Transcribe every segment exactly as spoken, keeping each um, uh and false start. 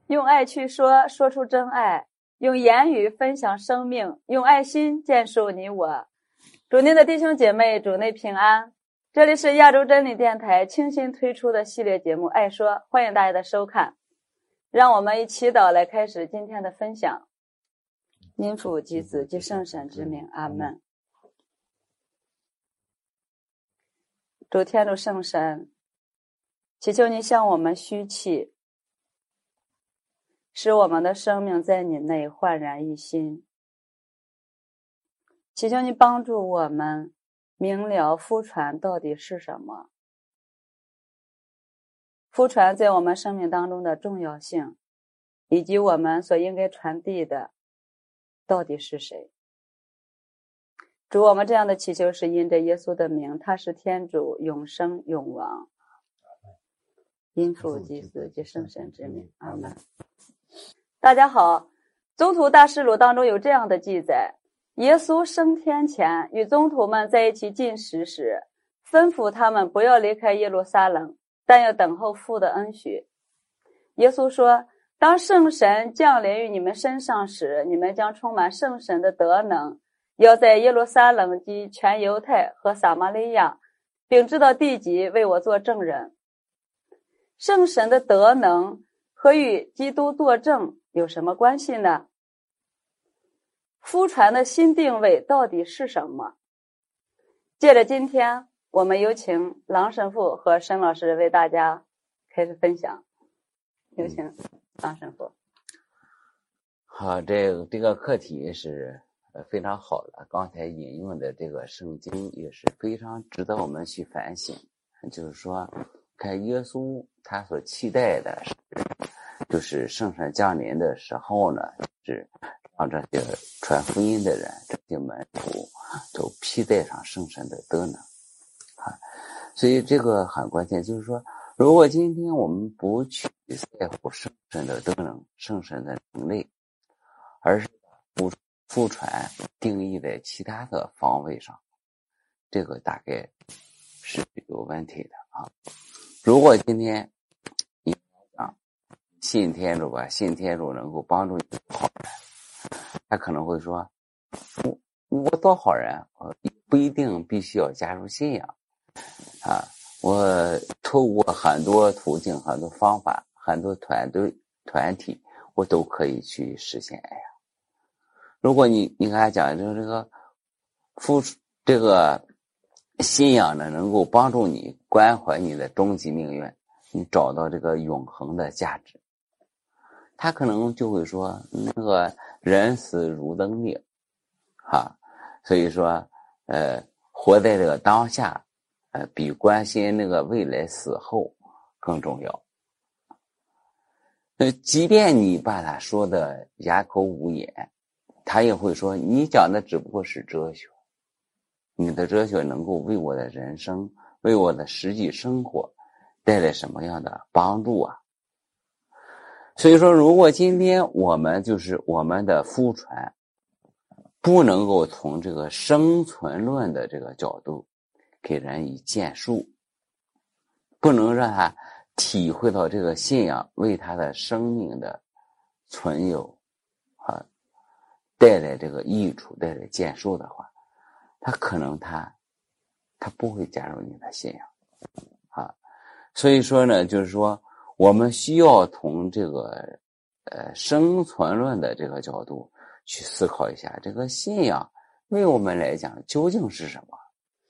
用爱去说，说出真爱；用言语分享生命；用爱心建树你我。主内的弟兄姐妹，主内平安。这里是亚洲真理电台倾心推出的系列节目《爱说》，欢迎大家的收看。让我们以祈祷来开始今天的分享。因父及子及圣神之名，阿们。主天主圣神，祈求你向我们虚气，使我们的生命在你内焕然一新。祈求你帮助我们明了福传到底是什么，福传在我们生命当中的重要性，以及我们所应该传递的到底是谁。主，我们这样的祈求是因着耶稣的名，他是天主，永生永王。因父及子及圣神之名，阿们。大家好，宗徒大事录当中有这样的记载：耶稣升天前与宗徒们在一起进食时，吩咐他们不要离开耶路撒冷，但要等候父的恩许。耶稣说，当圣神降临于你们身上时，你们将充满圣神的德能，要在耶路撒冷及全犹太和撒玛利亚，并直到地极为我做证人。圣神的德能和与基督作证有什么关系呢？福传的新定位到底是什么？借着今天，我们有请郎神父和申老师为大家开始分享。有请郎神父。 好，这个这个课题是非常好的，刚才引用的这个圣经也是非常值得我们去反省。就是说，看耶稣他所期待的是，就是圣神降临的时候呢，是让这些传福音的人，这些门徒都披戴上圣神的德能啊。所以这个很关键，就是说，如果今天我们不去在乎圣神的德能、圣神的能力，而是把福传定义在其他的方位上，这个大概是有问题的啊。如果今天你讲信天主吧，信天主能够帮助你做好人，他可能会说，我我做好人，不一定必须要加入信仰啊。我透过很多途径、很多方法、很多团队、团体，我都可以去实现爱呀。如果你你看讲就是这个付出这个信仰呢，能够帮助你关怀你的终极命运，你找到这个永恒的价值，他可能就会说，那个人死如灯灭啊，所以说呃活在这个当下呃比关心那个未来死后更重要。呃即便你把他说的哑口无言，他也会说，你讲的只不过是哲学，你的哲学能够为我的人生，为我的实际生活带来什么样的帮助啊？所以说，如果今天我们就是我们的福传不能够从这个生存论的这个角度给人以建树，不能让他体会到这个信仰为他的生命的存有啊带来这个益处，带来建树的话，他可能他他不会加入你的信仰啊。所以说呢，就是说我们需要从这个呃生存论的这个角度去思考一下，这个信仰为我们来讲究竟是什么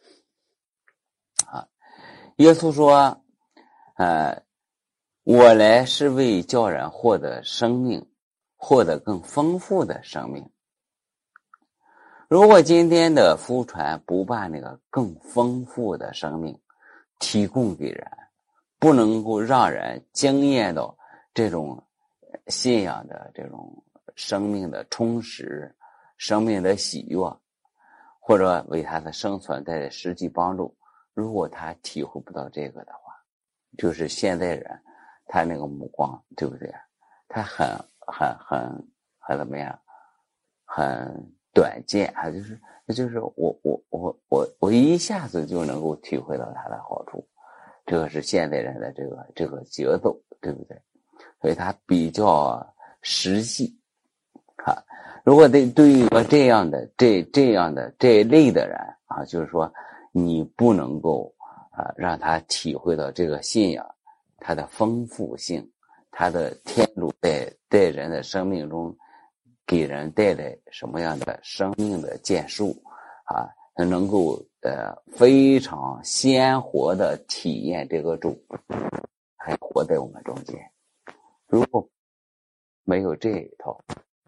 啊？耶稣说呃我来是为叫人获得生命，获得更丰富的生命。如果今天的福传不把那个更丰富的生命提供给人，不能够让人经验到这种信仰的这种生命的充实、生命的喜悦，或者为他的生存带来实际帮助，如果他体会不到这个的话，就是现代人他那个目光，对不对？他很很很很怎么样？很短见，还就是就是我我我我我一下子就能够体会到它的好处，这个是现代人的这个这个节奏，对不对？ 所以它比较实际啊。如果对对于一个这样的这这样的这一类的人啊，就是说你不能够啊让他体会到这个信仰它的丰富性，它的天主在在人的生命中给人带来什么样的生命的建树啊，能够呃非常鲜活的体验这个主还活在我们中间。如果没有这一套，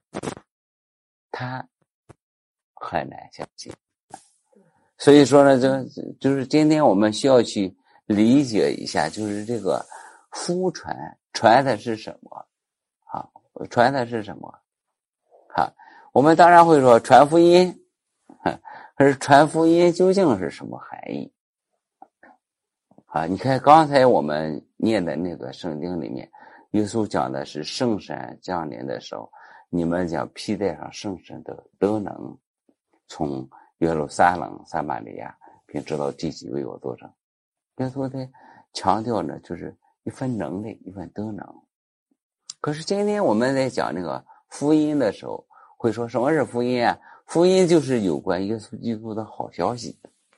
他很难相信。所以说呢，这就是今天我们需要去理解一下，就是这个福传传的是什么啊？传的是什么啊？我们当然会说传福音，可是传福音究竟是什么含义啊？你看刚才我们念的那个圣经里面，耶稣讲的是圣神降临的时候，你们将披戴上圣神的德能，从耶路撒冷、撒玛利亚，并直到地极为我作证。耶稣在强调呢，就是一份能力，一份德能。可是今天我们在讲那个福音的时候，会说什么是福音啊？福音就是有关耶稣基督的好消息。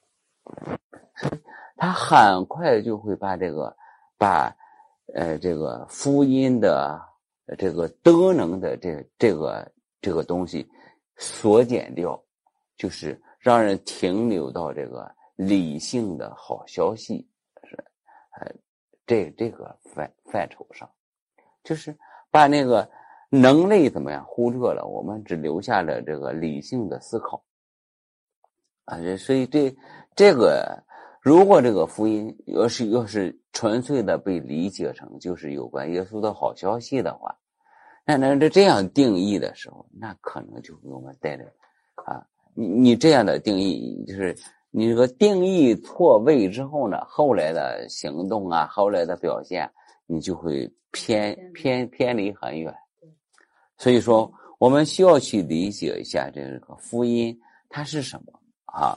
他很快就会把这个，把呃这个福音的这个德能的这这个这个东西缩减掉，就是让人停留到这个理性的好消息是呃这这个范范畴上，就是把那个能力怎么样忽略了，我们只留下了这个理性的思考啊。所以这这个如果这个福音要是要是纯粹的被理解成就是有关耶稣的好消息的话，那那这这样定义的时候，那可能就给我们带来啊，你你这样的定义，就是你这个定义错位之后呢，后来的行动啊，后来的表现，你就会偏偏偏离很远。所以说，我们需要去理解一下这个福音它是什么啊？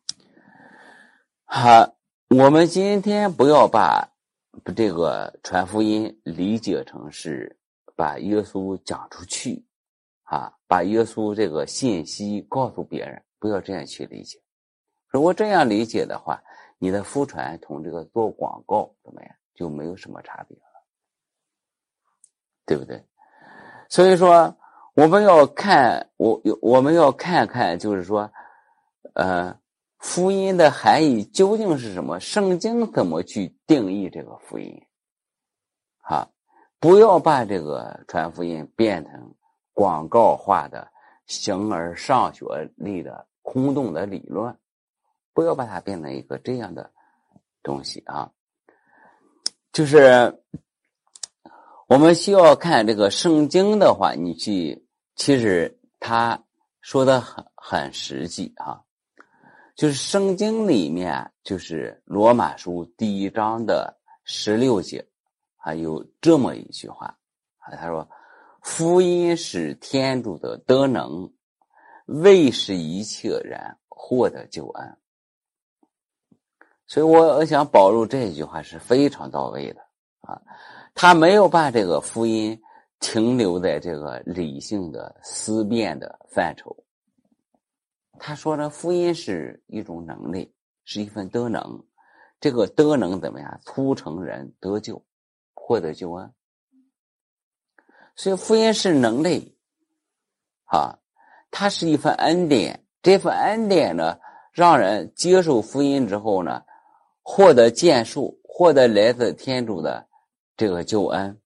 好，我们今天不要把这个传福音理解成是把耶稣讲出去啊，把耶稣这个信息告诉别人，不要这样去理解。如果这样理解的话，你的福传同这个做广告怎么样，就没有什么差别了，对不对？所以说我们要看我我们要看看，就是说呃福音的含义究竟是什么，圣经怎么去定义这个福音啊？不要把这个传福音变成广告化的形而上学类的空洞的理论，不要把它变成一个这样的东西啊。就是我们需要看这个圣经的话，你去其实他说的很很实际啊。就是圣经里面，就是罗马书第一章的十六节，还有这么一句话啊，他说：“福音是天主的德能，为使一切人获得救恩。”所以我我想保罗这句话是非常到位的啊，他没有把这个福音停留在这个理性的思辨的范畴。他说呢，福音是一种能力，是一份德能，这个德能怎么样促成人得救，获得救恩。所以福音是能力啊，它是一份恩典，这份恩典呢，让人接受福音之后呢，获得建树，获得来自天主的这个救恩。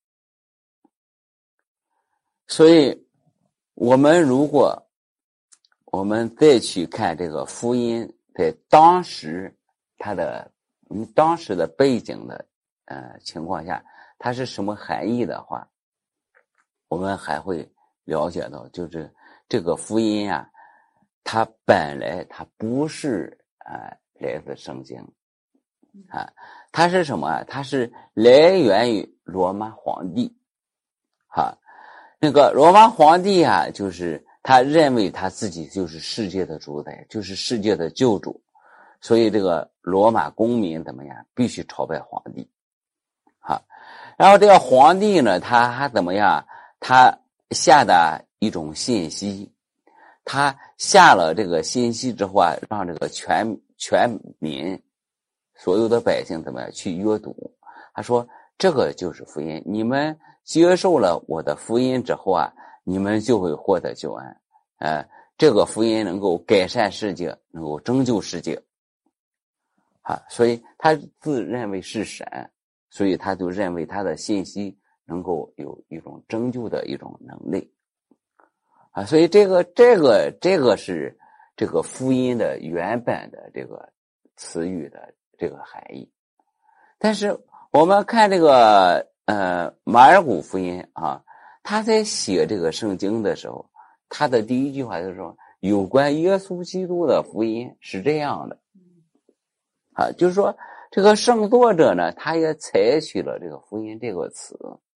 所以我们如果我们再去看这个福音在当时它的嗯当时的背景的呃情况下，它是什么含义的话，我们还会了解到，就是这个福音啊，它本来它不是呃来自圣经啊，它是什么啊？它是来源于罗马皇帝啊，那个罗马皇帝啊，就是他认为他自己就是世界的主宰，就是世界的救主，所以这个罗马公民怎么样，必须朝拜皇帝啊。 然后这个皇帝呢，他还怎么样？他下的一种信息，他下了这个信息之后啊，让这个全全民所有的百姓怎么样去阅读？他说这个就是福音，你们接受了我的福音之后啊，你们就会获得救恩。呃，这个福音能够改善世界，能够拯救世界。啊，所以他自认为是神，所以他就认为他的信息能够有一种拯救的一种能力。啊，所以这个这个这个是这个福音的原本的这个词语的这个含义。但是我们看这个呃马尔谷福音啊，他在写这个圣经的时候，他的第一句话就是说，有关耶稣基督的福音是这样的。啊，就是说这个圣作者呢，他也采取了这个福音这个词。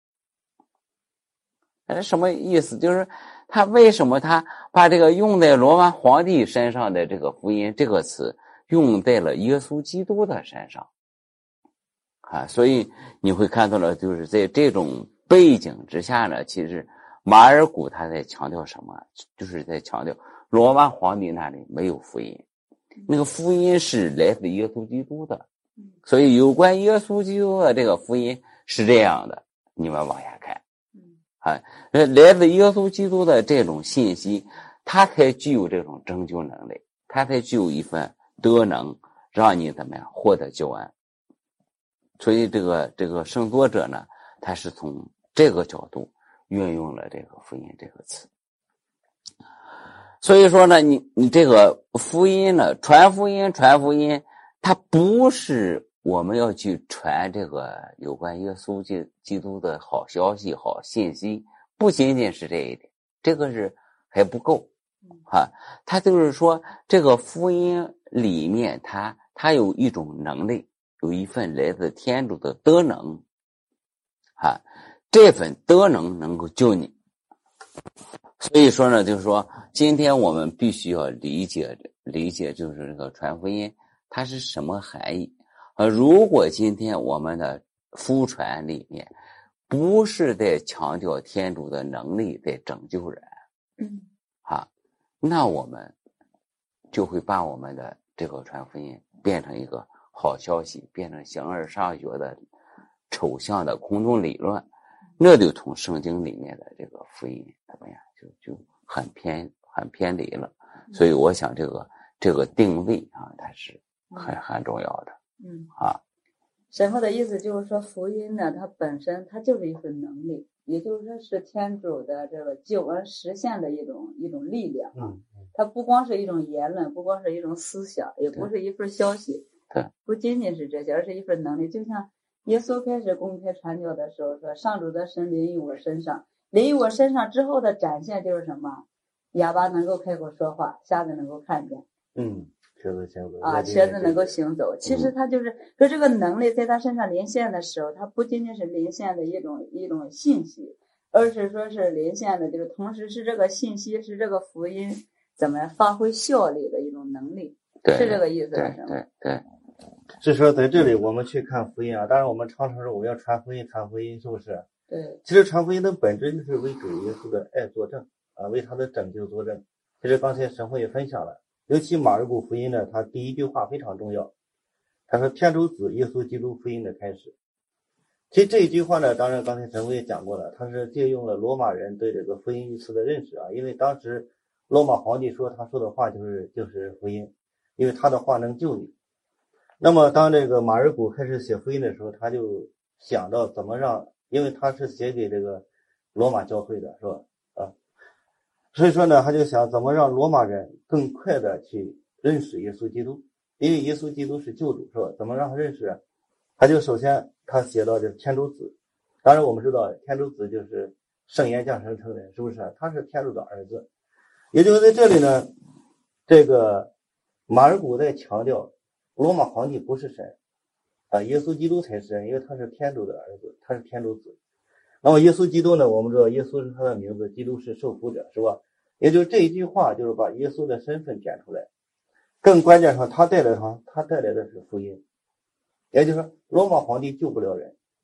哎，什么意思？就是他为什么他把这个用在罗马皇帝身上的这个福音这个词用在了耶稣基督的身上？啊，所以你会看到了，就是在这种背景之下呢，其实马尔谷他在强调什么？就是在强调罗马皇帝那里没有福音。那个福音是来自耶稣基督的，所以有关耶稣基督的这个福音是这样的，你们往下看，啊，来自耶稣基督的这种信息，它才具有这种拯救能力，它才具有一份德能，让你怎么样获得救恩。所以这个这个圣作者呢，他是从这个角度运用了这个福音这个词。所以说呢，你你这个福音呢，传福音传福音，它不是我们要去传这个有关耶稣基基督的好消息、好信息，不仅仅是这一点，这个是还不够啊。它就是说，这个福音里面它它有一种能力，有一份来自天主的德能啊，这份德能能够救你。所以说呢，就是说，今天我们必须要理解理解，就是这个传福音它是什么含义。呃，如果今天我们的福传里面不是在强调天主的能力在拯救人，嗯，啊，那我们就会把我们的这个传福音变成一个好消息，变成形而上学的抽象的空中理论，那就从圣经里面的这个福音怎么样？就就很偏很偏离了，所以我想这个这个定位啊，它是很很重要的。嗯啊， 神父的意思就是说，福音呢，它本身它就是一份能力，也就是说是天主的这个救恩实现的一种一种力量啊。它不光是一种言论，不光是一种思想，也不是一份消息， 对， 不仅仅是这些，而是一份能力。就像耶稣开始公开传教的时候说：“上主的神临于我身上。”临于我身上之后的展现就是什么？哑巴能够开口说话，瞎子能够看见， 嗯，瘸子行走啊，瘸子能够行走。其实他就是说，这个能力在他身上临现的时候，他不仅仅是临现的一种一种信息，而是说是临现的这个，同时是这个信息是这个福音怎么发挥效力的一种能力，是这个意思是吗？ 对对。 是说在这里我们去看福音啊，当然我们常常说我要传福音，传福音，是不是？ 对， 其实传福音的本质就是为主耶稣的爱作证啊，为他的拯救作证。其实刚才神父也分享了，尤其马尔谷福音呢，他第一句话非常重要，他说天主子耶稣基督福音的开始。其实这一句话呢，当然刚才神父也讲过了，他是借用了罗马人对这个福音一词的认识啊，因为当时罗马皇帝说他说的话就是就是福音，因为他的话能救你。那么当这个马尔谷开始写福音的时候，他就想到怎么让，因为他是写给这个罗马教会的，是吧？啊，所以说呢，他就想怎么让罗马人更快的去认识耶稣基督，因为耶稣基督是救主，是吧？怎么让他认识？他就首先他写到这天主子，当然我们知道天主子就是圣言降生成人，是不是？他是天主的儿子，也就是在这里呢，这个马尔谷在强调罗马皇帝不是神啊，耶稣基督才是神，因为他是天主的儿子，他是天主子。那么耶稣基督呢，我们知道耶稣是他的名字，基督是受苦者，是吧？也就是这一句话就是把耶稣的身份点出来，更关键上他带来他他带来的是福音，也就是说罗马皇帝救不了人，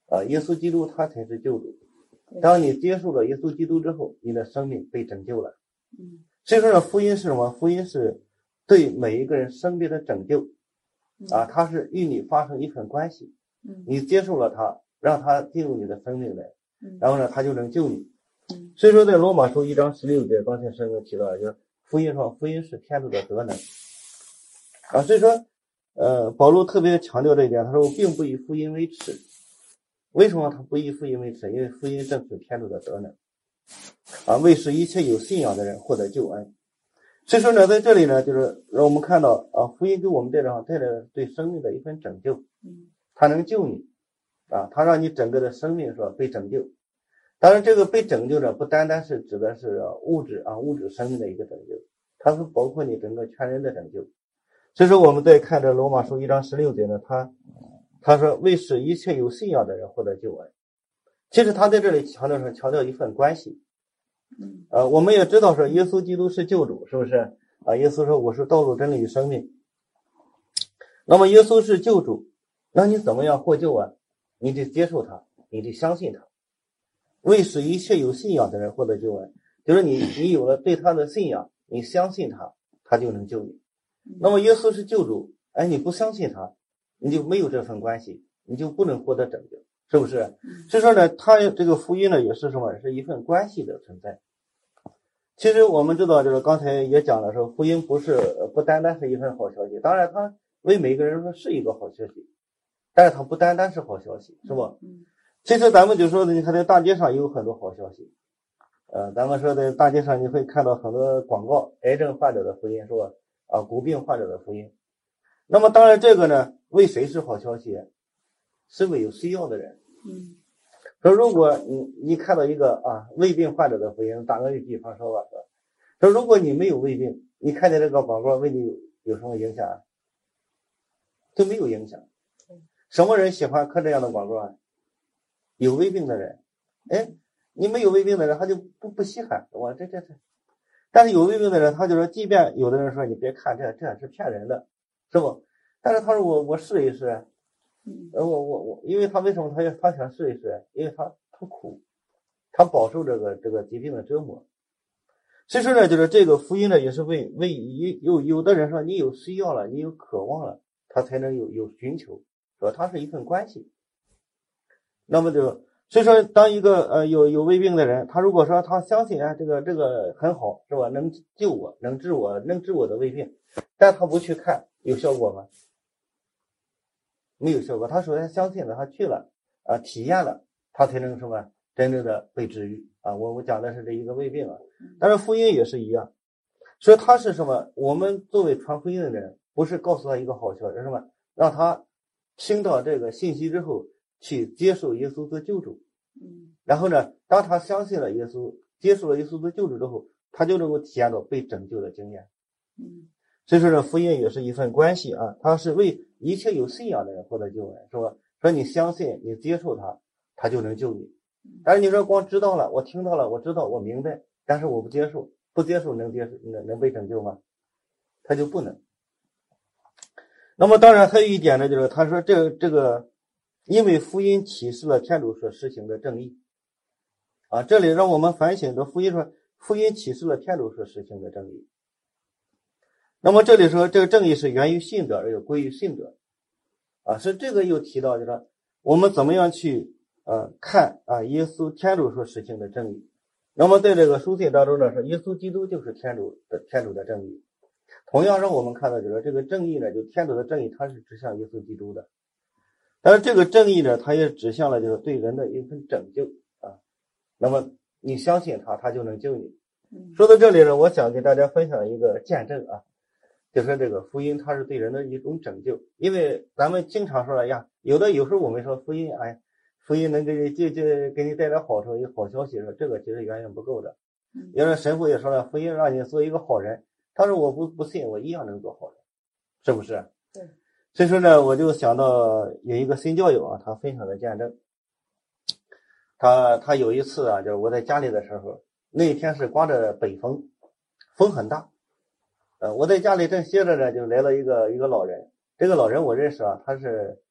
啊，耶稣基督他才是救主。当你接受了耶稣基督之后，你的生命被拯救了。 嗯， 所以说呢，福音是什么？福音是对每一个人生命的拯救啊，它是与你发生一份关系。 嗯， 你接受了他，让他进入你的生命来， 嗯， 然后呢，他就能救你。 嗯， 所以说，在罗马书一章十六节，刚才申哥提到，就是福音说，福音是天主的德能啊。所以说，呃，保罗特别强调这一点，他说我并不以福音为耻。为什么他不以福音为耻？因为福音正是天主的德能啊，为使一切有信仰的人获得救恩。所以说呢，在这里呢，就是让我们看到啊，福音给我们带来带来对生命的一份拯救。 嗯， 它能救你啊，它让你整个的生命是吧被拯救。当然，这个被拯救呢，不单单是指的是物质啊物质生命的一个拯救，它是包括你整个全人的拯救。所以说，我们在看这罗马书一章十六节呢，他他说为使一切有信仰的人获得救恩。其实他在这里强调是强调一份关系。 嗯， 呃，我们也知道说耶稣基督是救主，是不是啊？耶稣说我是道路真理与生命。那么耶稣是救主，那你怎么样获救啊？你得接受他，你得相信他。为使一切有信仰的人获得救恩，就是你你有了对他的信仰，你相信他，他就能救你。那么耶稣是救主，哎，你不相信他，你就没有这份关系，你就不能获得拯救，是不是？所以说呢，他这个福音呢也是什么？是一份关系的存在。其实我们知道，就是刚才也讲了说，福音不是不单单是一份好消息，当然它为每个人说是一个好消息，但是它不单单是好消息，是吧？ 嗯， 其实咱们就说的，你看在大街上有很多好消息，呃，咱们说在大街上你会看到很多广告，癌症患者的福音是吧？啊，骨病患者的福音。那么当然这个呢，为谁是好消息？是为有需要的人。 嗯， 说如果你你看到一个啊胃病患者的福音，打个比方说吧，说如果你没有胃病，你看见这个广告为你有有什么影响？都没有影响。什么人喜欢看这样的广告啊？有胃病的人。哎，你没有胃病的人他就不不稀罕，我这这这。但是有胃病的人他就说，即便有的人说你别看这这是骗人的，是不？但是他说我我试一试，呃我我我，因为他为什么他他想试一试？因为他他苦，他饱受这个这个疾病的折磨。所以说呢，就是这个福音呢，也是为为有有的人说你有需要了，你有渴望了，他才能有有寻求，说它是一份关系。那么就所以说，当一个呃有有胃病的人，他如果说他相信啊这个这个很好，是吧？能救我，能治我，能治我的胃病，但他不去看，有效果吗？没有效果。他首先相信了，他去了啊，体验了，他才能什么真正的被治愈啊。我我讲的是这一个胃病啊，但是福音也是一样。所以他是什么？我们作为传福音的人，不是告诉他一个好消息，是什么？让他听到这个信息之后，去接受耶稣的救主。 嗯， 然后呢，当他相信了耶稣，接受了耶稣的救主之后，他就能够体验到被拯救的经验。 嗯， 所以说呢，福音也是一份关系啊，它是为一切有信仰的人获得救恩，是吧？说你相信，你接受他，他就能救你。但是你说光知道了，我听到了，我知道，我明白，但是我不接受，不接受能接受能能被拯救吗？他就不能。那么当然还有一点呢，就是他说这这个，因为福音启示了天主所实行的正义啊，这里让我们反省着福音说，福音启示了天主所实行的正义。那么这里说这个正义是源于信者而又归于信者啊，是这个又提到就是说我们怎么样去呃看啊耶稣天主所实行的正义。那么在这个书信当中呢，说耶稣基督就是天主的天主的正义。同样让我们看到就是这个正义呢，就天主的正义它是指向耶稣基督的，但是这个正义呢，它也指向了就是对人的一份拯救啊。那么你相信他，他就能救你。说到这里呢，我想给大家分享一个见证啊，就是这个福音它是对人的一种拯救。因为咱们经常说了呀，有的有时候我们说福音，哎，福音能给你就就给你带来好处，有好消息，说这个其实远远不够的。有的神父也说了，福音让你做一个好人，他说我不不信，我一样能做好人，是不是？ 对。 所以说呢，我就想到有一个新教友啊，他分享的见证。他他有一次啊，就是我在家里的时候，那一天是刮着北风，风很大。呃，我在家里正歇着呢，就来了一个一个老人。这个老人我认识啊，他是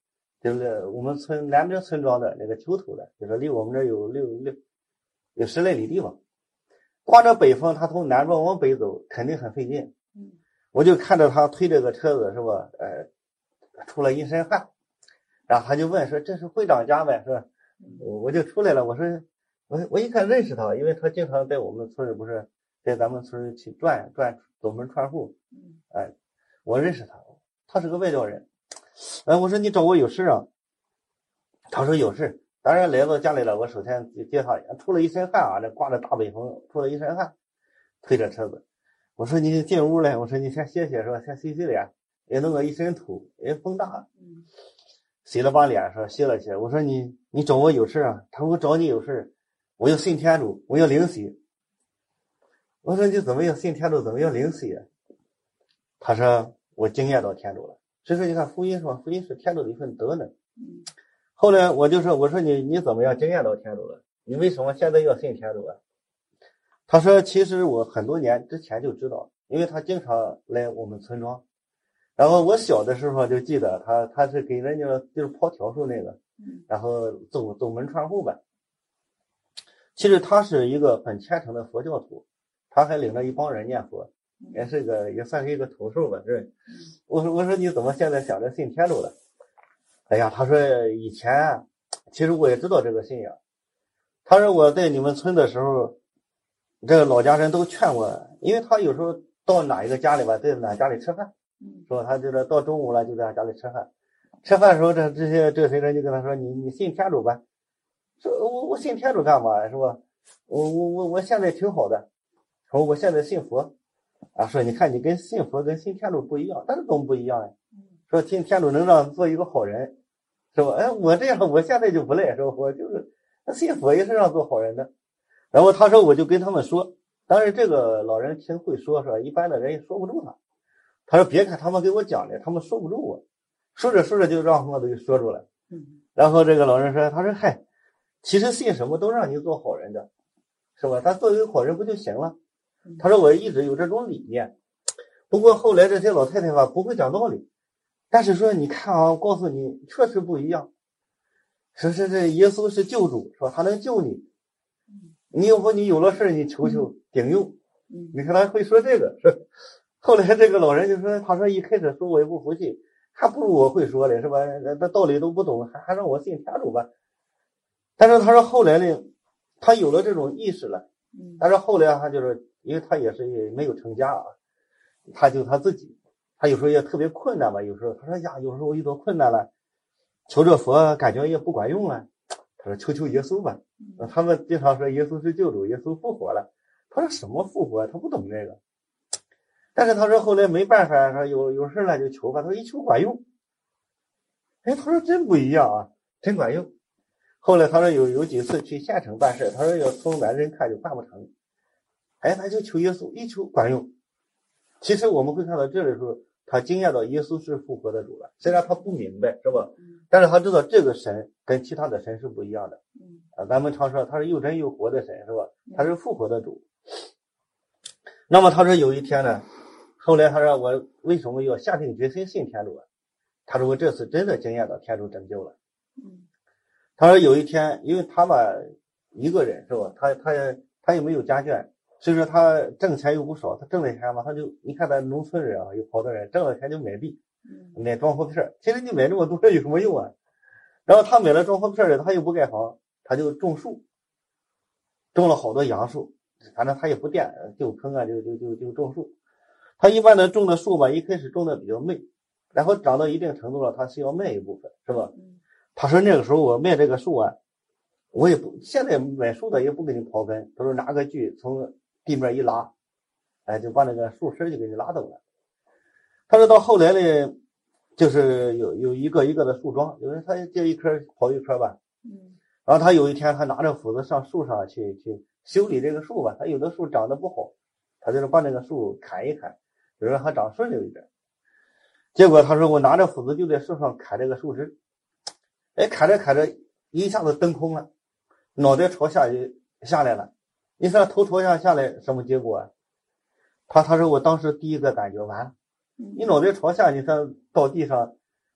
就是我们村南边村庄的那个球头的，就是离我们这有六六有十来里地方。刮着北风，他从南边往北走，肯定很费劲。 嗯， 我就看着他推这个车子，是吧？呃，出了一身汗，然后他就问说：“这是会长家呗？”是吧？我我就出来了，我说我我一看认识他，因为他经常在我们村里不是在咱们村里去转转走门串户。 嗯， 哎，我认识他，他是个外交人。哎，我说你找我有事啊？他说有事。当然来到家里了，我首先接他，出了一身汗啊，这刮着大北风，出了一身汗，推着车子。我说你进屋来，我说你先歇歇，说先洗洗脸，也弄个一身土，哎，风大， 嗯， 洗了把脸，说歇了歇。我说你你找我有事啊？他说我找你有事，我要信天主，我要灵洗。我说你怎么要信天主，怎么要灵洗啊？他说我经验到天主了。所以说你看福音是吧？福音是天主的一份德能。 嗯， 后来我就说，我说你你怎么样经验到天主了？你为什么现在要信天主啊？他说其实我很多年之前就知道，因为他经常来我们村庄，然后我小的时候就记得他他是给人家就是抛条数那个，然后走走门串户吧。其实他是一个很虔诚的佛教徒，他还领着一帮人念佛，也是个也算是一个头数吧，是。我说我说你怎么现在想着信天主了？哎呀，他说以前其实我也知道这个信仰。他说我在你们村的时候，这个老家人都劝我，因为他有时候到哪一个家里吧，在哪家里吃饭，说他就是到中午了就在家里吃饭。吃饭的时候，这这些这些人就跟他说：“你你信天主吧。”说我我信天主干嘛是吧？我我我我现在挺好的，说我现在信佛啊。说你看你跟信佛跟信天主不一样，但是怎么不一样呀？说信天主能让做一个好人，是吧？哎，我这样我现在就不赖，是吧？我就是信佛也是让做好人的。然后他说我就跟他们说，当然这个老人挺会说，是吧？一般的人也说不住他。他说别看他们给我讲的，他们说不住我，说着说着就让他们都给说住了。然后这个老人说，他说嗨，其实信什么都让你做好人的，是吧？他做一个好人不就行了？他说我一直有这种理念，不过后来这些老太太吧不会讲道理，但是说你看啊，我告诉你确实不一样。说是这耶稣是救主，是吧？他能救你，你要不你有了事你求求顶用。你看他会说这个，是。后来这个老人就说，他说一开始说我也不服气，还不如我会说的，是吧？那道理都不懂，还还让我信天主吧。但是他说后来呢，他有了这种意识了。但是后来他就是因为他也是没有成家啊，他就他自己，他有时候也特别困难吧。有时候他说呀，有时候我遇到困难了，求着佛感觉也不管用了，他说求求耶稣吧。他们经常说耶稣是救主，耶稣复活了。他说什么复活？他不懂这个。但是他说后来没办法，说有有事了就求吧。他说一求管用。哎，他说真不一样啊，真管用。后来他说有有几次去县城办事，他说要从男人看就办不成。哎，他就求耶稣，一求管用。其实我们会看到这里的时候，他惊讶到耶稣是复活的主了，虽然他不明白，是吧？但是他知道这个神跟其他的神是不一样的。啊，咱们常说他是又真又活的神，是吧？他是复活的主。那么他说有一天呢，后来他说我为什么要下定决心信天主啊？他说我这次真的惊讶到天主拯救了。他说有一天，因为他吧一个人是吧，他他也他也没有家眷，所以说他挣钱又不少，他挣了钱嘛，他就你看咱农村人啊，有好多人挣了钱就买地，买装货片，其实你买这么多有什么用啊？然后他买了装货片的，他又不盖房，他就种树，种了好多杨树，反正他也不垫旧坑啊，就就就就种树。他一般的种的树吧，一开始种的比较媚，然后长到一定程度了，他需要卖一部分，是吧？他说那个时候我卖这个树啊，我也不现在买树的也不给你刨根，他说拿个锯从地面一拉，哎，就把那个树身就给你拉走了。他说到后来呢，就是有有一个一个的树桩，有人他接一棵刨一棵吧，嗯，然后他有一天他拿着斧子上树上去去修理这个树吧，他有的树长得不好，他就是把那个树砍一砍，就让它长顺溜一点。结果他说我拿着斧子就在树上砍这个树枝，哎，砍着砍着一下子蹬空了，脑袋朝下就下来了。你说头朝下下来什么结果啊？他他说我当时第一个感觉完了，你脑袋朝下，你看到地上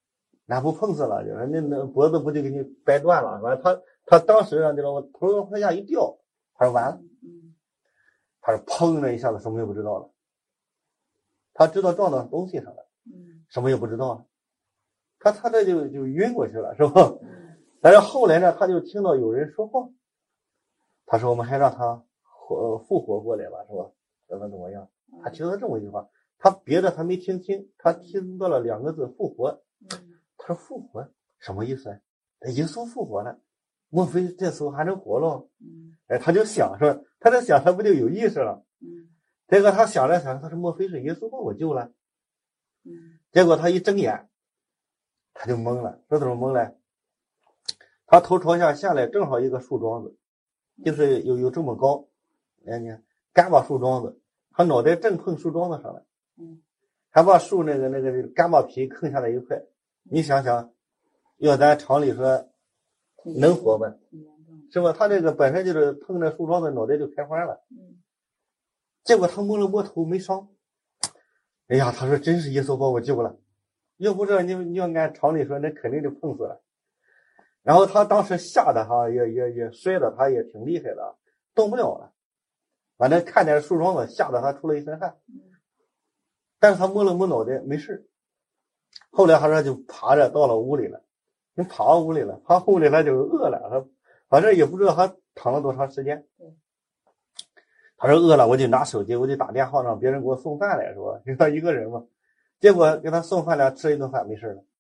那不碰死了，就是那那脖子不就给你掰断了？完他他当时让这种头往下一掉，他说完了，他说砰的一下子什么也不知道了，他知道撞到东西上了，什么也不知道了，他他这就就晕过去了，是吧？但是后来呢，他就听到有人说话，他说我们还让他活复活过来了，是吧？怎么怎么样？他听到这么一句话，他别的他没听清，他听到了两个字复活。他说复活什么意思啊？耶稣复活了，莫非这时候还能活了？哎，他就想说，他在想他不就有意识了？结果他想了想，他说莫非是耶稣把我救了？结果他一睁眼，他就懵了，说怎么懵了？他头朝下下来，正好一个树桩子，就是有有这么高，哎你看干巴树桩子，他脑袋正碰树桩子上了，还把树那个那个干巴皮坑下来一块。你想想，要咱常理说能活吗？是吧？他这个本身就是碰着树桩子，脑袋就开花了。结果他摸了摸头，没伤。哎呀，他说真是耶稣把我救了，要不这你你要按常理说，那肯定就碰死了。然后他当时吓得哈，也也也摔的他也挺厉害的，动不了了。反正看见树桩子，吓得他出了一身汗。但是他摸了摸脑袋，没事。后来他说就爬着到了屋里了，你爬到屋里了，爬屋里他就饿了，他反正也不知道他躺了多长时间。他说饿了，我就拿手机，我就打电话让别人给我送饭来，是吧？就他一个人嘛。结果给他送饭来，吃一顿饭没事了。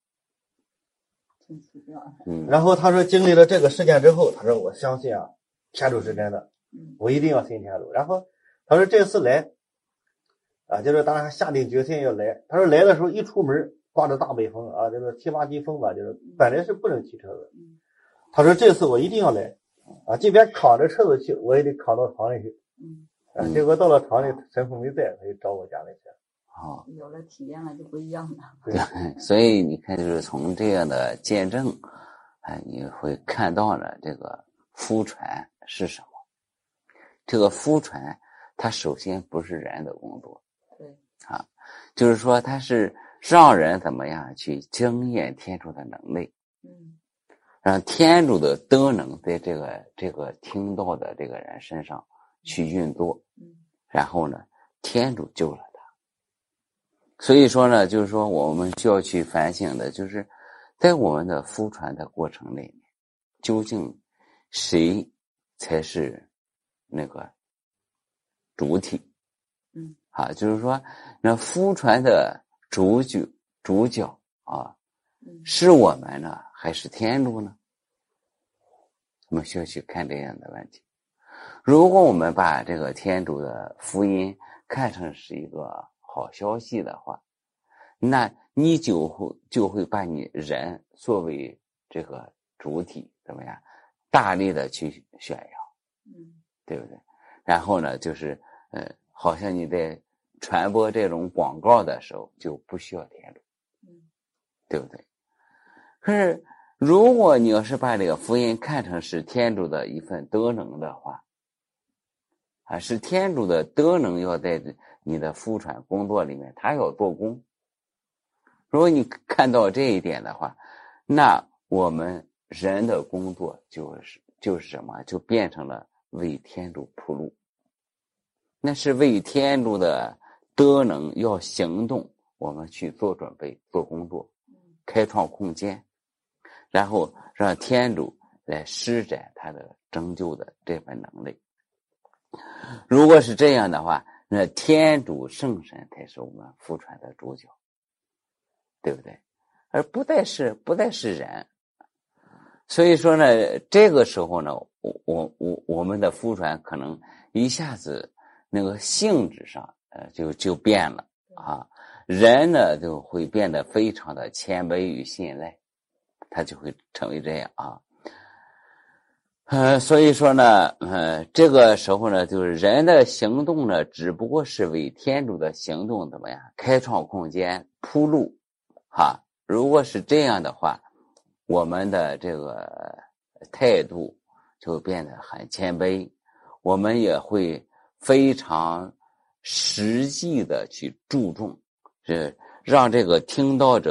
然后他说经历了这个事件之后，他说我相信啊，天主是真的，我一定要信天主。然后他说这次来啊，就是当然下定决心要来。他说来的时候一出门刮着大北风啊，就是七八级风吧，就是本来是不能骑车的。他说这次我一定要来啊，即便扛着车子去，我也得扛到厂里去。啊，结果到了厂里，神父没在，他就找我家里去。 好， 有了体验了就不一样了。 对，所以你看，就是从这样的见证，哎，你会看到了这个福传是什么？这个福传，它首先不是人的工作， 对， 啊，就是说它是让人怎么样去经验天主的能力， 嗯， 让天主的德能在这个这个听到的这个人身上去运作， 嗯， 然后呢，天主救了他。所以说呢，就是说我们需要去反省的，就是在我们的福传的过程里面，究竟谁才是那个主体？ 嗯， 啊，就是说那福传的主角主角啊，是我们呢，还是天主呢？我们需要去看这样的问题。如果我们把这个天主的福音看成是一个好消息的话，那你就会就会把你人作为这个主体怎么样，大力的去宣扬， 嗯， 对不对？然后呢，就是呃，好像你在传播这种广告的时候就不需要天主， 嗯， 对不对？可是如果你要是把这个福音看成是天主的一份德能的话，啊，是天主的德能要在你的福传工作里面，他要做工。如果你看到这一点的话，那我们人的工作就是就是什么，就变成了为天主铺路。那是为天主的德能要行动，我们去做准备、做工作，开创空间，然后让天主来施展他的拯救的这份能力。如果是这样的话，那天主圣神才是我们福传的主角，对不对？而不再是不再是人。所以说呢，这个时候呢，我我我我们的福传可能一下子那个性质上呃就就变了啊，人呢就会变得非常的谦卑与信赖，他就会成为这样啊。呃，所以说呢，呃，这个时候呢，就是人的行动呢，只不过是为天主的行动怎么样开创空间、铺路，哈。如果是这样的话，我们的这个态度就变得很谦卑，我们也会非常实际的去注重，是让这个听到者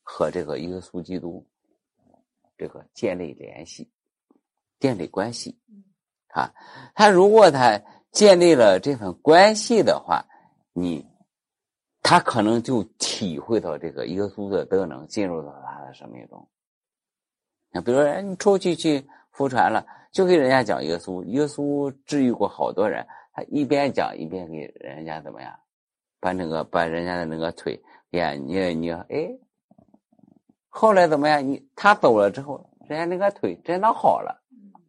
和这个耶稣基督这个建立联系，建立关系啊。他如果他建立了这份关系的话，你他可能就体会到这个耶稣的德能进入到他的生命中。那比如说你出去去福传了，就给人家讲耶稣，耶稣治愈过好多人，他一边讲一边给人家怎么样，把那个把人家的那个腿呀，你你哎，后来怎么样？你他走了之后，人家那个腿真的好了，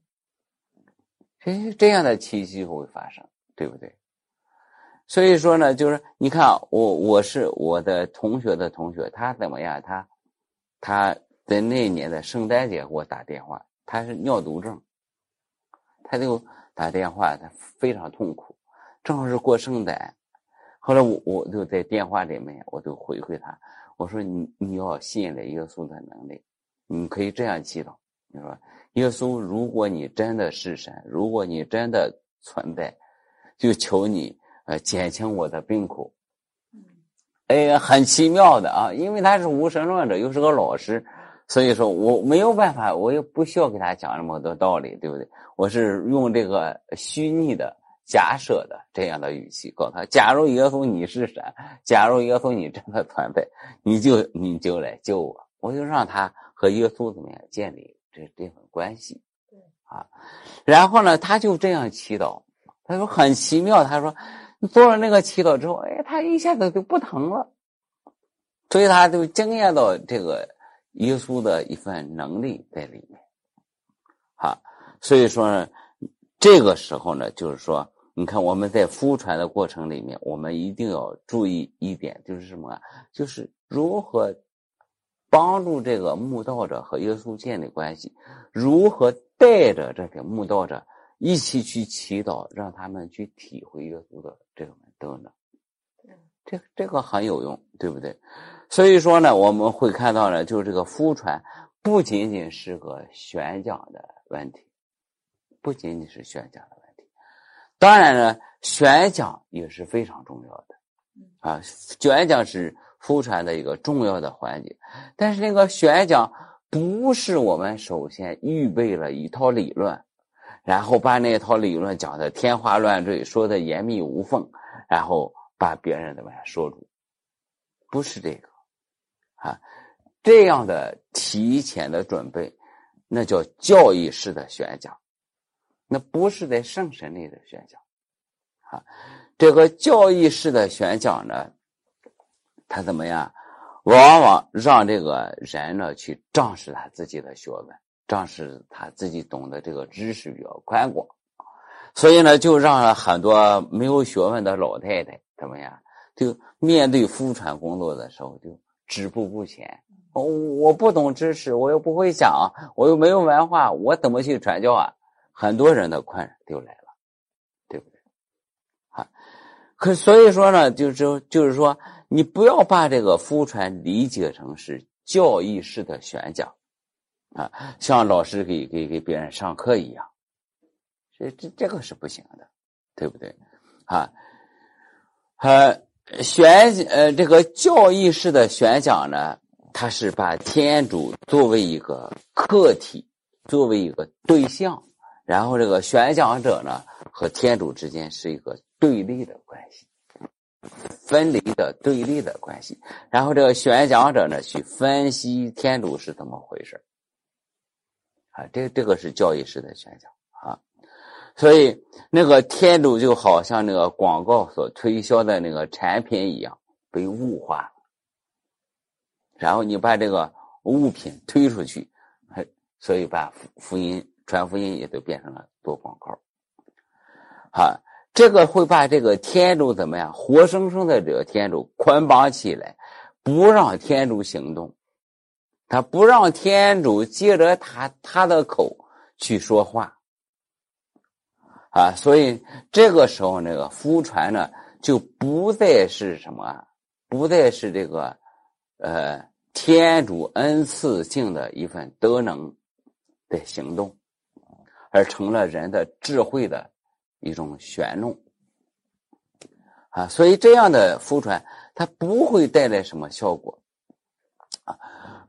哎，这样的奇迹会发生，对不对？所以说呢，就是你看我我是我的同学的同学，他怎么样？他他在那一年的圣诞节给我打电话，他是尿毒症，他就打电话，他非常痛苦，正好是过圣诞。后来我我就在电话里面，我就回馈他，我说你你要信了耶稣的能力，你可以这样祈祷，你说耶稣，如果你真的是神，如果你真的存在，就求你呃减轻我的病苦。哎，很奇妙的啊，因为他是无神论者，又是个老师，所以说我没有办法，我也不需要给他讲那么多道理，对不对？我是用这个虚拟的假设的这样的语气告诉他，假如耶稣你是神，假如耶稣你真的存在，你就你就来救我，我就让他和耶稣怎么样建立这这份关系啊。然后呢，他就这样祈祷，他说很奇妙，他说做了那个祈祷之后，哎，他一下子就不疼了，所以他就经验到这个耶稣的一份能力在里面啊。所以说呢，这个时候呢，就是说你看我们在福传的过程里面，我们一定要注意一点，就是什么？就是如何帮助这个慕道者和耶稣建立关系，如何带着这个慕道者一起去祈祷，让他们去体会耶稣的这个德能，这这个很有用，对不对？所以说呢，我们会看到呢，就是这个福传不仅仅是个宣讲的问题，不仅仅是宣讲的问题，当然呢，宣讲也是非常重要的啊，宣讲是福传的一个重要的环节，但是那个宣讲不是我们首先预备了一套理论，然后把那套理论讲的天花乱坠，说的严密无缝，然后把别人怎么样说住，不是这个啊，这样的提前的准备，那叫教义式的宣讲，那不是在圣神里的宣讲啊。这个教义式的宣讲呢，他怎么样？往往让这个人呢去仗势他自己的学问，仗势他自己懂得这个知识比较宽广，所以呢，就让很多没有学问的老太太怎么样？就面对福传工作的时候就止步不前。哦，我不懂知识，我又不会讲，我又没有文化，我怎么去传教啊？很多人的困扰就来了，对不对？啊，可所以说呢，就是就是说，你不要把这个福传理解成是教义式的宣讲啊，像老师给给给别人上课一样，这这这个是不行的，对不对？啊，呃，宣呃这个教义式的宣讲呢，它是把天主作为一个客体，作为一个对象，然后这个宣讲者呢和天主之间是一个对立的关系，分离的对立的关系，然后这个宣讲者呢去分析天主是怎么回事啊，这这个是教义式的宣讲啊。所以那个天主就好像那个广告所推销的那个产品一样被物化，然后你把这个物品推出去，所以把福音传福音也都变成了做广告啊。这个会把这个天主怎么样活生生的这个天主捆绑起来，不让天主行动，他不让天主借着他他的口去说话啊，所以这个时候那个福传呢就不再是什么，不再是这个呃天主恩赐性的一份德能的行动，而成了人的智慧的一种旋弄啊，所以这样的福传它不会带来什么效果啊。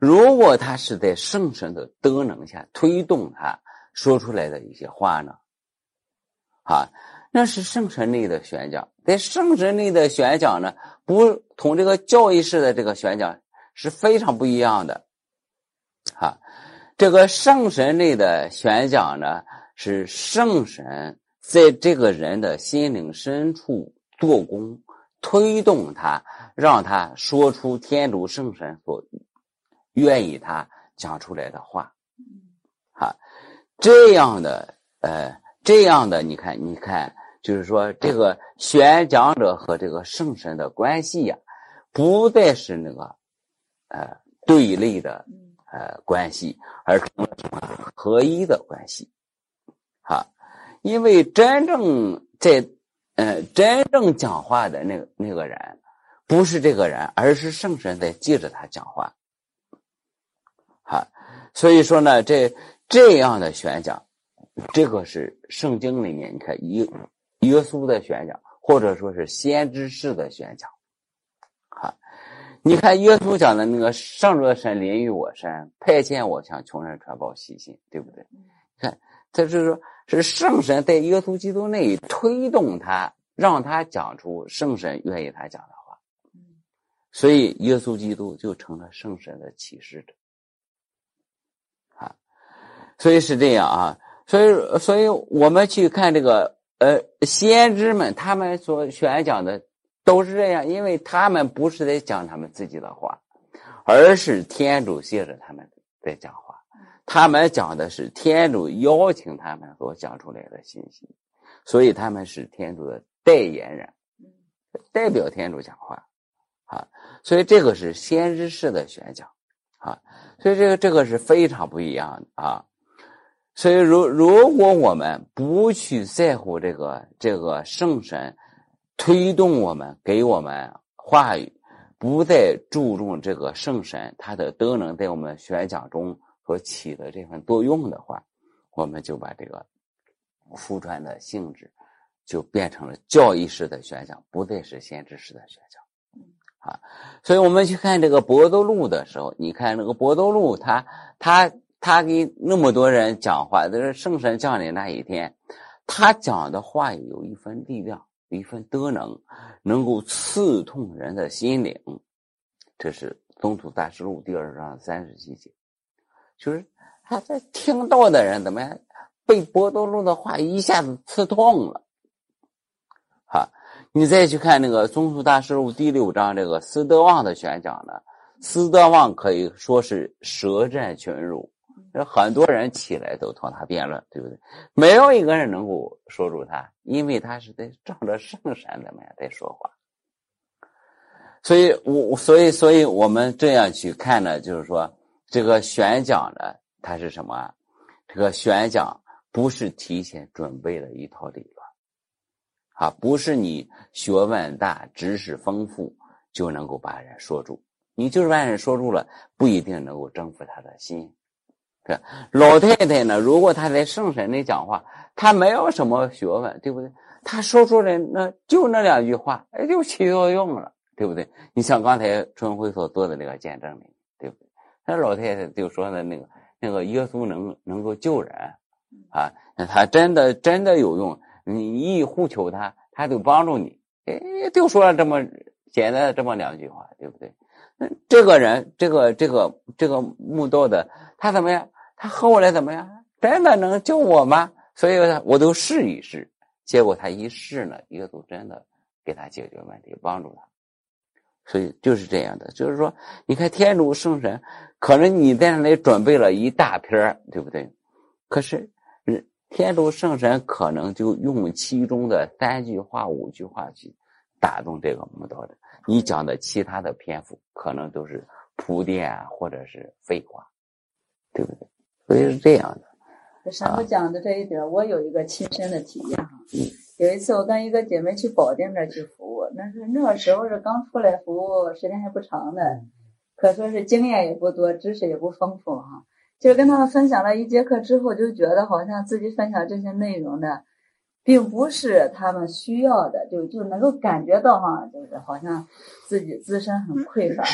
如果他是在圣神的德能下推动他说出来的一些话呢，啊，那是圣神力的宣讲。在圣神力的宣讲呢，不同这个教义式的这个宣讲是非常不一样的。啊，这个圣神力的宣讲呢，是圣神在这个人的心灵深处做工，推动他，让他说出天主圣神所愿意他讲出来的话。啊，这样的呃这样的你看你看就是说这个宣讲者和这个圣神的关系呀、啊，不再是那个呃对立的呃关系，而成了什么合一的关系。啊，因为真正在呃真正讲话的那个那个人不是这个人，而是圣神在借着他讲话。啊，所以说呢，这这样的宣讲，这个是圣经里面你看耶耶稣的宣讲，或者说是先知式的宣讲。啊，你看耶稣讲的那个上若神临于我身，派遣我向穷人传报喜信，对不对？看，这就是说是圣神在耶稣基督内推动他，让他讲出圣神愿意他讲的话。所以耶稣基督就成了圣神的启示者。啊，所以是这样啊，所以所以我们去看这个呃先知们，他们所宣讲的都是这样，因为他们不是在讲他们自己的话，而是天主借着他们在讲话。他们讲的是天主邀请他们所讲出来的信息，所以他们是天主的代言人，代表天主讲话啊。所以这个是先知式的宣讲啊，所以这个这个是非常不一样的啊。所以如如果我们不去在乎这个这个圣神推动我们给我们话语，不再注重这个圣神他的德能在我们宣讲中所起的这份作用的话，我们就把这个福传的性质就变成了教义式的宣讲，不再是先知式的宣讲啊。所以我们去看这个伯多禄的时候，你看那个伯多禄他他他给那么多人讲话，就是圣神降临那一天，他讲的话有一份力量，有一份德能，能够刺痛人的心灵。这是宗徒大事录第二章三十七节，就是他在听到的人怎么样被伯多禄的话一下子刺痛了。好，你再去看那个宗徒大事录第六章这个斯德旺的宣讲呢，斯德旺可以说是舌战群儒，很多人起来都同他辩论，对不对？没有一个人能够说住他，因为他是在照着圣神怎么样在说话。所以我所以所以我们这样去看呢，就是说这个宣讲呢，它是什么啊？这个宣讲不是提前准备的一套理论啊，不是你学问大知识丰富就能够把人说住，你就是把人说住了，不一定能够征服他的心。对，老太太呢，如果她在圣神里讲话，她没有什么学问，对不对？她说出来那就那两句话，哎，就起作用了，对不对？你像刚才春晖所做的那个见证里，对不对？那老太太就说的那个那个耶稣能能够救人啊，他真的真的有用，你一呼求他，他就帮助你，哎，就说了这么简单的这么两句话，对不对？这个人，这个这个这个慕道的，他怎么样？他后来怎么样？真的能救我吗？所以我都试一试，结果他一试呢，耶稣真的给他解决问题，帮助他。所以就是这样的，就是说，你看天主圣神，可能你在那里准备了一大篇，对不对？可是天主圣神可能就用其中的三句话、五句话去打动这个慕道的。你讲的其他的篇幅可能都是铺垫啊，或者是废话，对不对？所以是这样的。 神父讲的这一点，我有一个亲身的体验哈。有一次我跟一个姐妹去保定那去服务，那是那个时候是刚出来服务，时间还不长的，可说是经验也不多，知识也不丰富哈。就是跟他们分享了一节课之后，就觉得好像自己分享这些内容呢，并不是他们需要的，就就能够感觉到哈，就是好像自己自身很匮乏，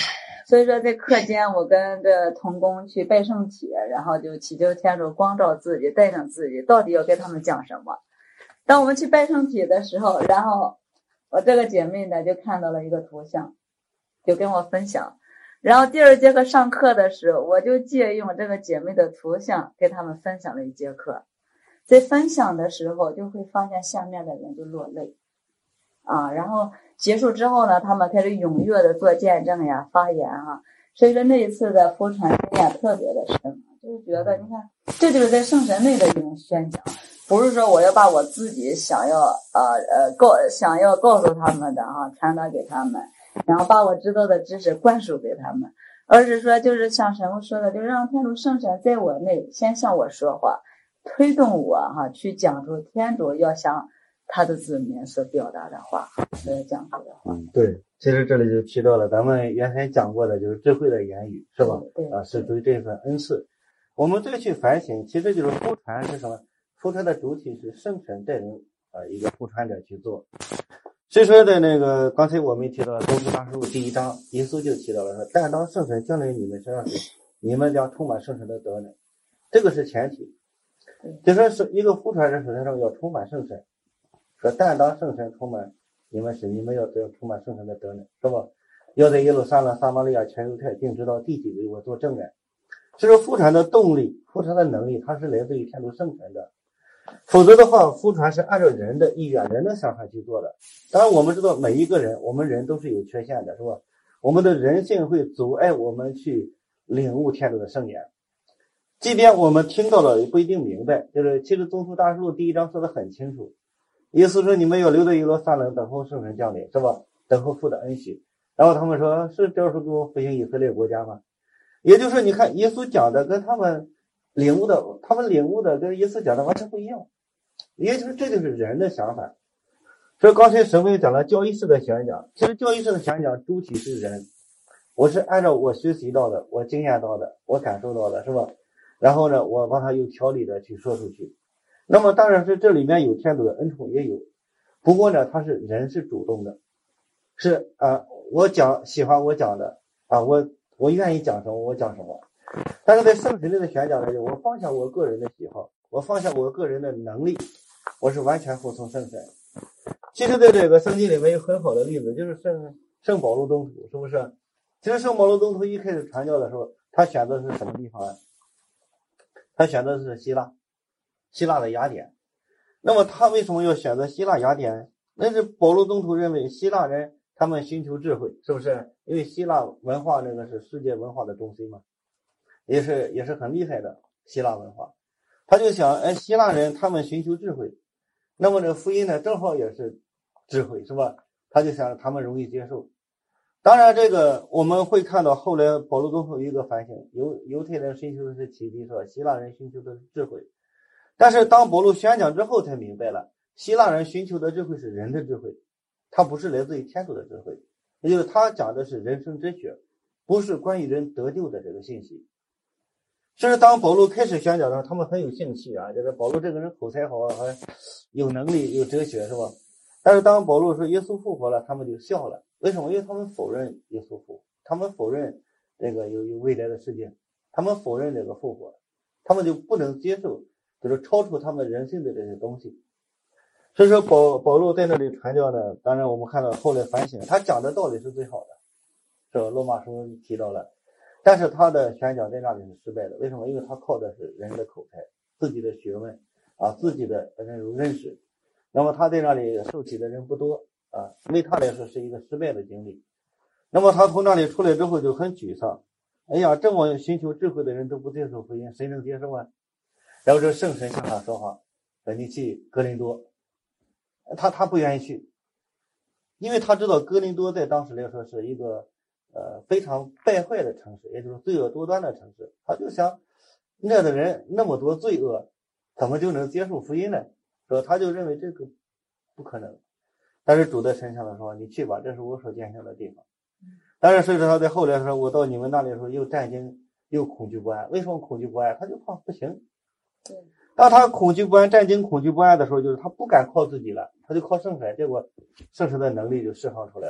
所以说在课间我跟这同工去拜圣体，然后就祈求天主光照自己，带领自己到底要跟他们讲什么。当我们去拜圣体的时候，然后我这个姐妹呢就看到了一个图像，就跟我分享。然后第二节课上课的时候，我就借用这个姐妹的图像给他们分享了一节课。在分享的时候就会发现下面的人就落泪啊，然后结束之后呢，他们开始踊跃的做见证呀、发言啊。所以说那一次的福传经验特别的深，就是觉得你看，这就是在圣神内的一种宣讲，不是说我要把我自己想要呃呃告想要告诉他们的啊传达给他们，然后把我知道的知识灌输给他们，而是说就是像神父说的，就让天主圣神在我内先向我说话，推动我哈、啊、去讲出天主要向他的子民所表达的话，所以讲出的话。 嗯，对，其实这里就提到了咱们原先讲过的，就是智慧的言语，是吧？ 对， 啊，是属于这一份恩赐。我们再去反省，其实就是福传是什么？福传的主体是圣神带领啊一个福传者去做。所以说的那个，刚才我们提到了《宗徒大事录》第一章，耶稣就提到了说，但当圣神降临你们身上时，你们将充满圣神的德能，这个是前提。就说是一个福传者首先说要充满圣神，说但当圣神充满你们时，你们要要充满圣神的德能，是吧？要在耶路撒冷、撒玛利亚、全犹太，并直到地极为我做证人。所以说福传的动力、福传的能力，它是来自于天主圣神的。否则的话，福传是按照人的意愿、人的想法去做的。当然，我们知道每一个人，我们人都是有缺陷的，是吧？我们的人性会阻碍我们去领悟天主的圣言。即便我们听到了，也不一定明白。就是其实《宗徒大事录》第一章说的很清楚，耶稣说你们要留在耶路撒冷，等候圣神降临，是吧？等候父的恩许。然后他们说，是这时候给我复兴以色列国家吗？也就是说，你看耶稣讲的跟他们领悟的，他们领悟的跟耶稣讲的完全不一样。也就是这就是人的想法。所以刚才神父讲了教义式的宣讲，其实教义式的宣讲主体是人，我是按照我学习到的、我经验到的、我感受到的，是吧？然后呢，我把它有条理的去说出去。那么当然是这里面有天主的恩宠也有，不过呢，他是人是主动的，是啊，我讲喜欢我讲的啊，我我愿意讲什么我讲什么。但是在圣神类的宣讲呢，我放下我个人的喜好，我放下我个人的能力，我是完全服从圣神。其实在这个圣经里面有很好的例子，就是圣圣保禄宗徒，是不是？其实圣保禄宗徒一开始传教的时候，他选择的是什么地方啊？他选择的是希腊，希腊的雅典。那么他为什么要选择希腊雅典？那是保禄宗徒认为希腊人他们寻求智慧，是不是？因为希腊文化那个是世界文化的中心嘛，也是也是很厉害的希腊文化。他就想，哎，希腊人他们寻求智慧，那么这个福音呢正好也是智慧，是吧？他就想他们容易接受。当然这个我们会看到后来保禄宗徒有一个反省，犹犹太人寻求的是启迪，说希腊人寻求的是智慧。但是当保禄宣讲之后才明白了，希腊人寻求的智慧是人的智慧，它不是来自于天主的智慧，也就是他讲的是人生哲学，不是关于人得救的这个信息。所以当保禄开始宣讲的时候，他们很有兴趣啊，就是保禄这个人口才好，还有能力，有哲学，是吧？但是当保禄说耶稣复活了，他们就笑了。为什么？因为他们否认耶稣复活，他们否认这个有有未来的世界，他们否认这个复活，他们就不能接受就是超出他们人性的这些东西。所以说保保禄在那里传教呢，当然我们看到后来反省，他讲的道理是最好的，是吧？罗马书提到了，但是他的宣讲在那里是失败的。为什么？因为他靠的是人的口才，自己的学问啊，自己的那种认识。那么他在那里受洗的人不多啊，为他来说是一个失败的经历。那么他从那里出来之后就很沮丧，哎呀，这么寻求智慧的人都不接受福音，谁能接受啊？然后这圣神向他说话，说你去哥林多，他他不愿意去，因为他知道哥林多在当时来说是一个呃非常败坏的城市，也就是罪恶多端的城市。他就想那的人那么多罪恶，怎么就能接受福音呢？说他就认为这个不可能。但是主的神向他说，你去吧，这是我所见证的地方。但是随着他在后来说，我到你们那里的时候又战惊又恐惧不安。为什么恐惧不安？他就怕不行。当他恐惧不安、战惊、恐惧不安的时候，就是他不敢靠自己了，他就靠圣神，结果圣神的能力就释放出来了。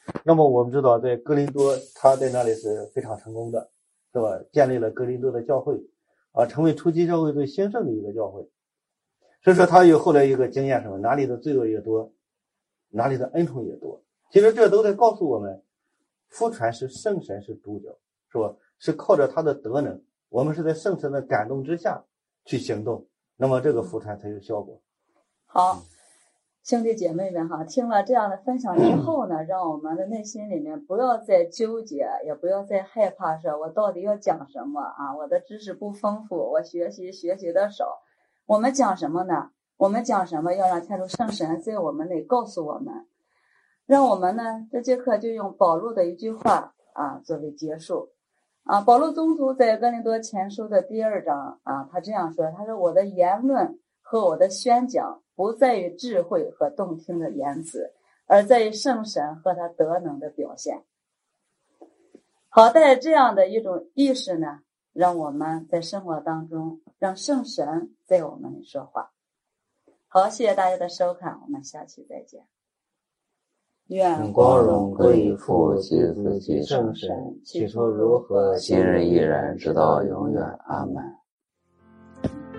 那么我们知道，在哥林多，他在那里是非常成功的，是吧？建立了哥林多的教会，啊，成为初期教会最兴盛的一个教会。所以说，他有后来一个经验什么？哪里的罪恶越多，哪里的恩宠越多。其实这都在告诉我们，福传是圣神是主角，是吧？是靠着他的德能，我们是在圣神的感动之下去行动，那么这个福传才有效果。 好，兄弟姐妹们哈，听了这样的分享之后呢，让我们的内心里面不要再纠结，也不要再害怕说我到底要讲什么啊？我的知识不丰富，我学习学习的少。我们讲什么呢？我们讲什么？要让天主圣神在我们内告诉我们，让我们呢这节课就用保禄的一句话啊作为结束啊。保禄宗徒在哥林多前书的第二章啊，他这样说，他说我的言论和我的宣讲不在于智慧和动听的言辞，而在于圣神和他德能的表现。好，带这样的一种意识呢，让我们在生活当中让圣神在我们里说话。好，谢谢大家的收看，我们下期再见。愿光荣归父及子及圣神，起初如何，今日依然，直到永远。阿们。